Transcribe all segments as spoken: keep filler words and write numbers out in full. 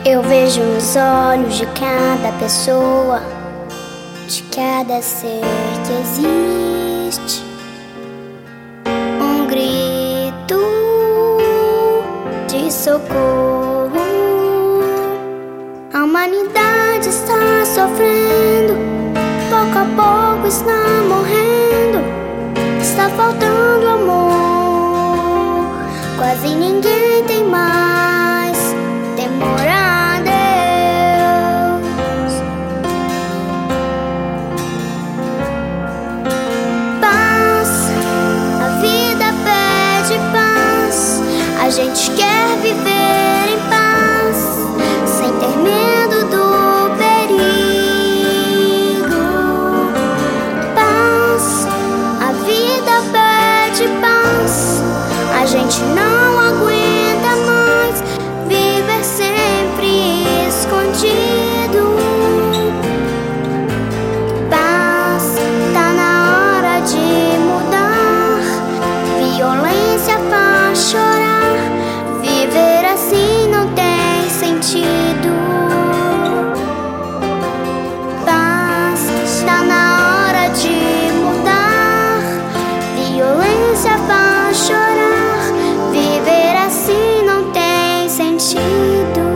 Eu vejo nos olhos de cada pessoa, de cada ser que existe, um grito de socorro. A humanidade está sofrendo, pouco a pouco está morrendo, está faltando amor. Quase ninguém tem mais temor a Deus. Paz, a vida pede paz. A gente quer viver em paz, sem ter medo do perigo. Paz, a vida pede paz. A gente não aguenta mais viver sempre escondido. Paz, tá na hora de mudar. Violência faz chorar. Viver assim não tem sentido. Paz, tá na hora de mudar. Violência faz chorar. Viver assim não tem sentido.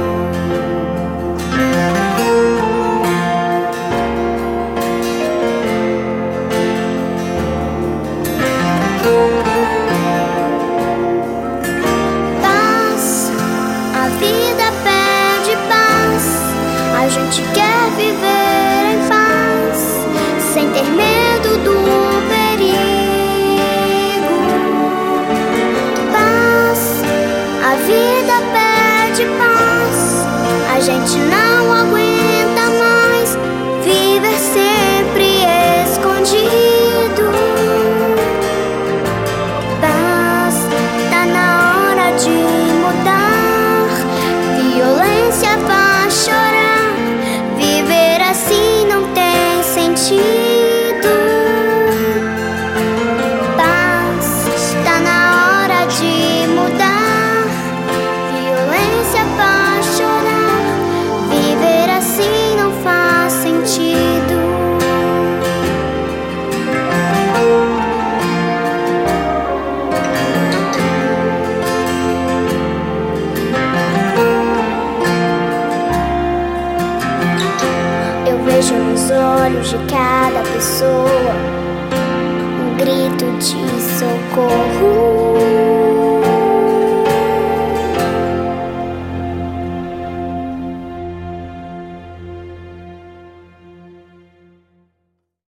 Paz, a vida pede paz. A gente quer viver em paz, sem ter medo do perigo. Paz, a vida pede paz. A gente não aguenta mais viver sempre escondido. Paz, tá na hora de mudar. Violência faz chorar. Viver assim não tem sentido. Paz, tá na hora de mudar. Violência faz chorar. Viver assim não faz sentido. Eu vejo nos olhos de cada pessoa um grito de socorro.